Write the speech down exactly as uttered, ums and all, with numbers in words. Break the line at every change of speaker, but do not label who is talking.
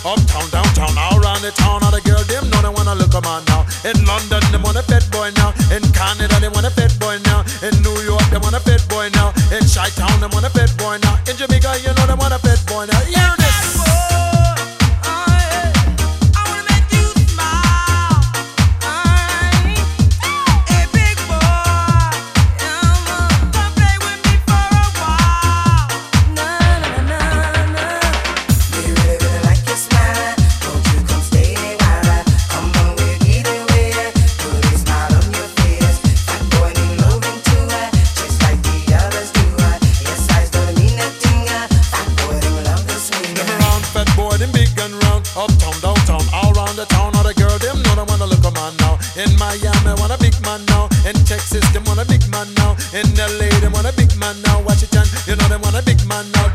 Uptown, downtown, all around the town. All the girl them know they wanna look a man now. In London they want a fat boy now. In Canada they want a fat boy now. In New York they want a fat boy now. In Chi-Town they want a fat boy now. In Jamaica you know they want a fat boy now. Hear this. Uptown, downtown, all around the town. All the girl them know they wanna look a man now. In Miami, want a big man now. In Texas, they want a big man now. In L A, they want a big man now. Washington, you know they want a big man now.